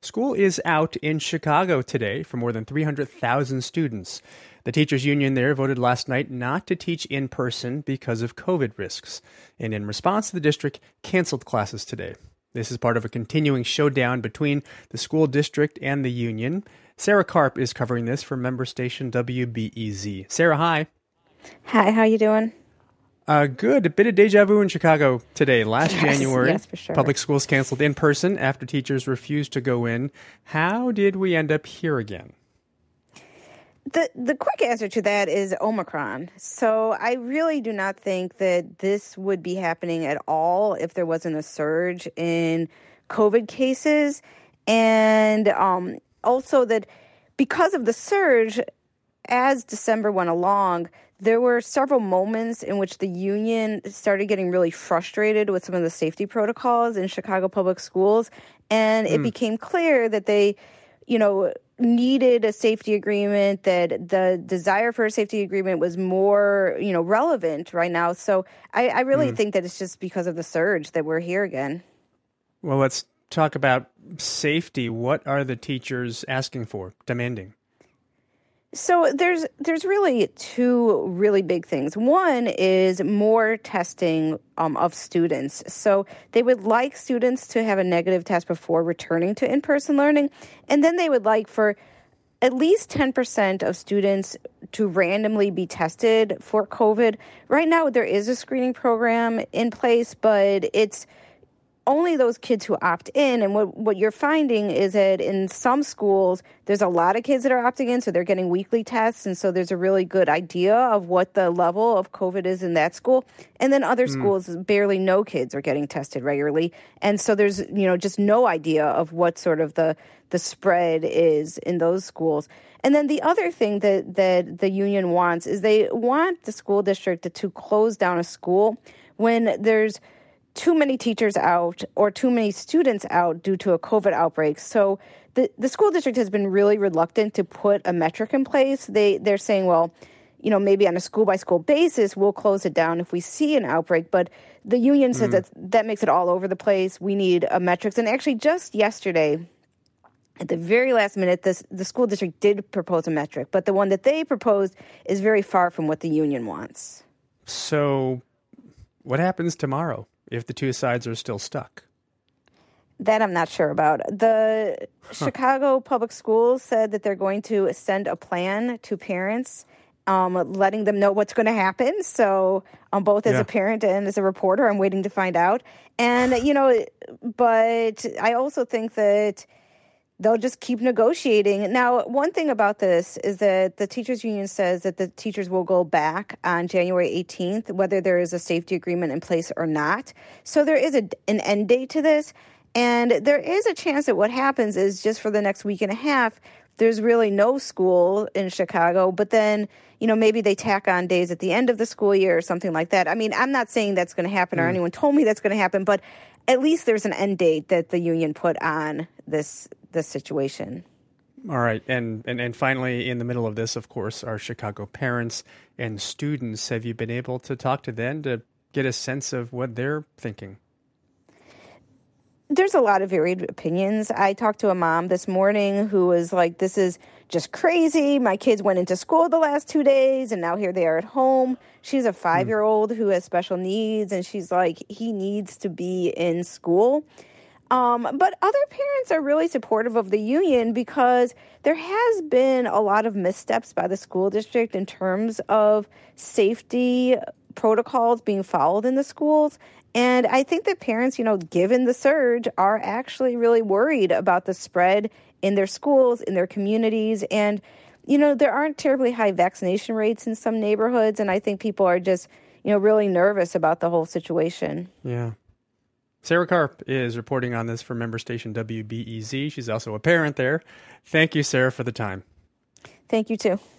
School is out in Chicago today for more than 300,000 students. The teachers union there voted last night not to teach in person because of COVID risks. And in response, the district canceled classes today. This is part of a continuing showdown between the school district and the union. Sarah Karp is covering this for member station WBEZ. Sarah, hi. Hi, how you doing? Good. A bit of deja vu in Chicago today. Last January, yes, for sure. Public schools canceled in person after teachers refused to go in. How did we end up here again? The quick answer to that is Omicron. So I really do not think that this would be happening at all if there wasn't a surge in COVID cases. And also that because of the surge, as December went along, there were several moments in which the union started getting really frustrated with some of the safety protocols in Chicago public schools. And it became clear that they, needed a safety agreement, that the desire for a safety agreement was more, relevant right now. So I really think that it's just because of the surge that we're here again. Well, let's talk about safety. What are the teachers asking for, demanding? So there's really two really big things. One is more testing of students. So they would like students to have a negative test before returning to in-person learning. And then they would like for at least 10% of students to randomly be tested for COVID. Right now, there is a screening program in place, but it's only those kids who opt in. And what you're finding is that in some schools, there's a lot of kids that are opting in, so they're getting weekly tests. And so there's a really good idea of what the level of COVID is in that school. And then other schools, barely no kids are getting tested regularly. And so there's, just no idea of what sort of the spread is in those schools. And then the other thing that the union wants is they want the school district to close down a school when there's too many teachers out or too many students out due to a COVID outbreak. So the school district has been really reluctant to put a metric in place. They're saying, well, maybe on a school-by-school basis, we'll close it down if we see an outbreak. But the union says that makes it all over the place. We need a metrics. And actually just yesterday, at the very last minute, the school district did propose a metric. But the one that they proposed is very far from what the union wants. So what happens tomorrow if the two sides are still stuck? That I'm not sure about. The Chicago Public Schools said that they're going to send a plan to parents, letting them know what's going to happen. So both as a parent and as a reporter, I'm waiting to find out. And, but I also think that they'll just keep negotiating. Now, one thing about this is that the teachers union says that the teachers will go back on January 18th, whether there is a safety agreement in place or not. So there is an end date to this. And there is a chance that what happens is just for the next week and a half, there's really no school in Chicago. But then, maybe they tack on days at the end of the school year or something like that. I mean, I'm not saying that's going to happen or anyone told me that's going to happen, but at least there's an end date that the union put on this situation. All right. And finally, in the middle of this, of course, are Chicago parents and students. Have you been able to talk to them to get a sense of what they're thinking? There's a lot of varied opinions. I talked to a mom this morning who was like, this is just crazy. My kids went into school the last 2 days, and now here they are at home. She's a 5-year-old who has special needs, and she's like, he needs to be in school. But other parents are really supportive of the union because there has been a lot of missteps by the school district in terms of safety protocols being followed in the schools. And I think that parents, given the surge, are actually really worried about the spread in their schools, in their communities. And, there aren't terribly high vaccination rates in some neighborhoods. And I think people are just, really nervous about the whole situation. Yeah. Sarah Karp is reporting on this for member station WBEZ. She's also a parent there. Thank you, Sarah, for the time. Thank you, too.